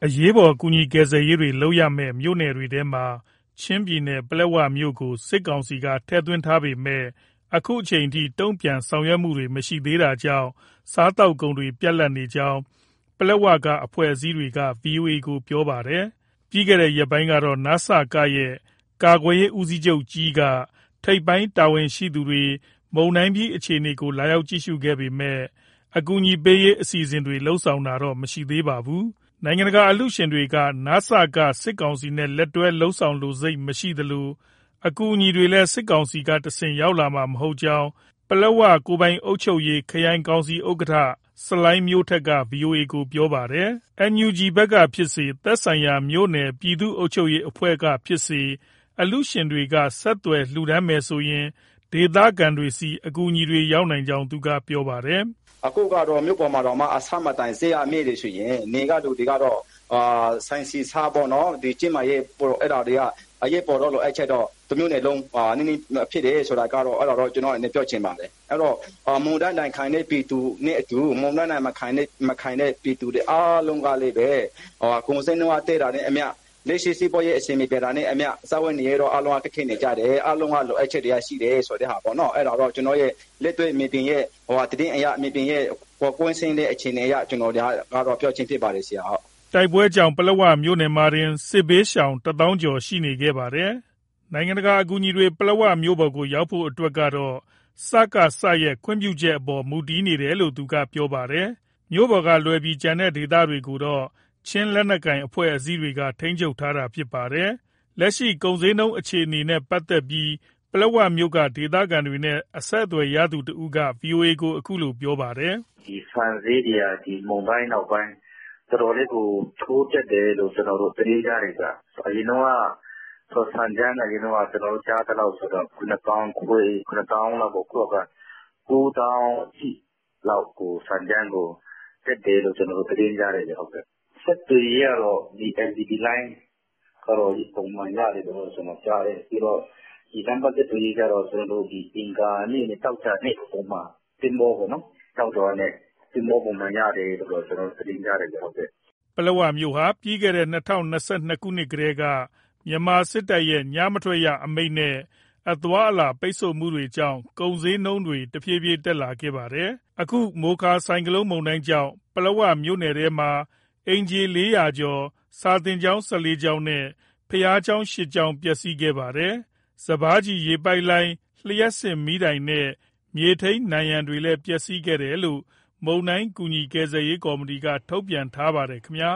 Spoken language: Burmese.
အရေးပေါ်ကူညီကယ်ဆယ်ရေးတွေလုပ်ရမယ့်မြို့နယ်တွေထဲမှာချင်းပြည်နယ်ပလက်ဝမြို့ကိုစစ်ကောင်စီကထည့်သွင်းထားပေမဲ့အခုချိန်ထိတုံ့ပြန်ဆောင်ရွက်မှုတွေမရှိသေးတာကြောင့်စားသောက်ကုန်တွေပြတ်လပ်နေကြောင်းပလက်ဝကအဖွဲ့အစည်းတွေက VOA ကိုပြောပါတယ်။ ပြီးခဲ့တဲ့ရက်ပိုင်းကတော့နစကရဲ့ကာကွယ်ရေးဦးစီးချုပ်ကြီးကထိပ်ပိုင်းတာဝန်ရှိသူတွေမုန်တိုင်းပြီးအခြေအနေကိုလာရောက်ကြည့်ရှုခဲ့ပေမဲ့အကူအညီပေးရေးအစီအစဉ်တွေလုပ်ဆောင်တာတော့မရှိသေးပါဘူး။ နိုင်ငံတကာအလှူရှင်တွေကနစကစစ်ကောင်စီနဲ့လက်တွဲလုပ်ဆောင်လိုစိတ်မရှိသလိုအကူအညီတွေလည်းစစ်ကောင်စီကတဆင့်ရောက်လာမှာမဟုတ်ကြောင်းပလက်ဝကိုယ်ပိုင်အုပ်ချုပ်ရေးခရိုင်ကောင်စီဥက္ကဋ္ဌဆလိုင်းမျိုးထက်က VOA ကိုပြောပါတယ်။ NUG ဘက်ကဖြစ်စေသက်ဆိုင်ရာမြို့နယ်ပြည်သူ့အုပ်ချုပ်ရေးအဖွဲ့ကဖြစ်စေအလှူရှင်တွေကဆက်သွယ်လှူဒါန်းမယ်ဆိုရင်ဒေသခံတွေဆီအကူအညီတွေရောက်နိုင်ကြောင်းသူကပြောပါတယ်။အခုကတော့မြို့ပေါ်မှာတော့အဆမတန်ဈေးအမြင့်တွေဆိုရင်နေကလူတွေကတော့ဆိုင်စီစားပေါ့နော်ဒီကျင်းမာရေးပေါ်အဲ့ဒါတွေကအရေးပေါ်တော့လိုအဲ့ချက်တော့တမျိုးနယ်လုံးနည်းနည်းဖြစ်တယ်ဆိုတာကတော့အဲ့တော့ကျွန်တော်အနေပြောချင်ပါတယ်အဲ့တော့မုန်တိုင်းတိုင်းခိုင်တဲ့ပြည်သူနဲ့အတူမုန်တိုင်းတိုင်းမခိုင်တဲ့ပြည်သူတွေအားလုံးကလည်းပဲကုန်စည်နှုန်းတက်တာနဲ့အမျှလက်ရှိစီးပွားရေးအစီအမံပြတာနဲ့အမျှစာဝတ်နေရတော့အားလုံးကခက်နေကြတယ်အားလုံးကလိုအပ်ချက်တွေရှိတယ်ဆိုတဲ့ဟာပေါ့နော်အဲ့တော့ကျွန်တော်ရဲ့လက်တွေ့မြေပြင်ရဲ့တည်င်းအရာမြေပြင်ရဲ့ကွင်းစင်းတဲ့အခြေအနေအရကျွန်တော်ကတော့ပြောချင်းဖြစ်ပါတယ်ဆရာဟုတ်တိုက်ပွဲကြောင့်ပလက်ဝမြို့နယ်မှာတင်စစ်ဘေးရှောင်1000ကျော်ရှိနေခဲ့ပါတယ်နိုင်ငံတကာအကူအညီတွေပလက်ဝမြို့ပေါ်ကိုရောက်ဖို့အတွက်ကတော့စကစရဲ့ခွင့်ပြုချက်အပေါ်မူတည်နေတယ်လို့သူကပြောပါတယ်မြို့ပေါ်ကလွယ်ပြီးကျန်တဲ့ဒေသတွေကိုတော့ချင်းလက်နက်ကိုင်အဖွဲ့အစည်းတွေကထိန်းချုပ်ထားတာဖြစ်ပါတယ်လက်ရှိကုန်စည်နှုန်းအခြေအနေနဲ့ပတ်သက်ပြီးပလက်ဝမြို့ကဒေသခံတွေနဲ့အဆက်အသွယ်ရသူတဦးက VOA ကိုအခုလိုပြောပါတယ်ဒီဆန်ဈေးတွေကဒီမုန်တိုင်းနောက်ပိုင်းတော်တော်လေးကိုထိုးတက်တယ်လို့ကျွန်တော်တို့သိကြရတယ်ကြာအရင်တော့ဆန်ကြမ်းအရင်တော့ကျွန်တော်တို့ကြားတဲ့လောက်ဆိုတော့9000ခွေ9000လောက်ကိုခုက9000အထိလောက်ကိုဆန်ကြမ်းကိုတက်တယ်လို့ကျွန်တော်တို့သိကြရတယ်ဟုတ်ကဲ့ဆက်သွယ်ရတော့ဒီ LCD line ကတော့ဒီပုံမှန်ရတယ်လို့ကျွန်တော်ကြားတယ်ပြီးတော့ဒီတမ်းပတ်တဲ့တွေ့ကြတော့ကျွန်တော်တို့ဒီအင်္ဂါနေ့နဲ့တောက်ကြနေ့ပုံမှန်တင်မောပေါ့နော်တောက်တော်နဲ့တင်မောပုံမှန်ရတယ်လို့ကျွန်တော်သိကြရတယ်ဟုတ်ကဲ့ပလက်ဝမြို့ဟာပြီးခဲ့တဲ့2022ခုနှစ်ကတည်းကမြန်မာစစ်တပ်ရဲ့ညမထွက်ရအမိန့်နဲ့အသွားအလာပိတ်ဆို့မှုတွေကြောင့်ကုန်စည်နှုန်းတွေတဖြည်းဖြည်းတက်လာခဲ့ပါတယ်။အခုမိုခါဆိုင်ကလုန်းမုန်တိုင်းကြောင့်ပလက်ဝမြို့နယ်ထဲမှာအိမ်ခြေ400ကျော်စာသင်ကျောင်း14ကျောင်းနဲ့ဘုရားကျောင်း8ကျောင်းပျက်စီးခဲ့ပါတယ်။စပါးကျီရေပိုက်လိုင်းလျှပ်စစ်မီးတိုင်နဲ့မြေထိန်းနံရံတွေလည်းပျက်စီးခဲ့တယ်လို့မုန်တိုင်းကူညီကယ်ဆယ်ရေးကော်မတီကထုတ်ပြန်ထားပါတယ်ခင်ဗျာ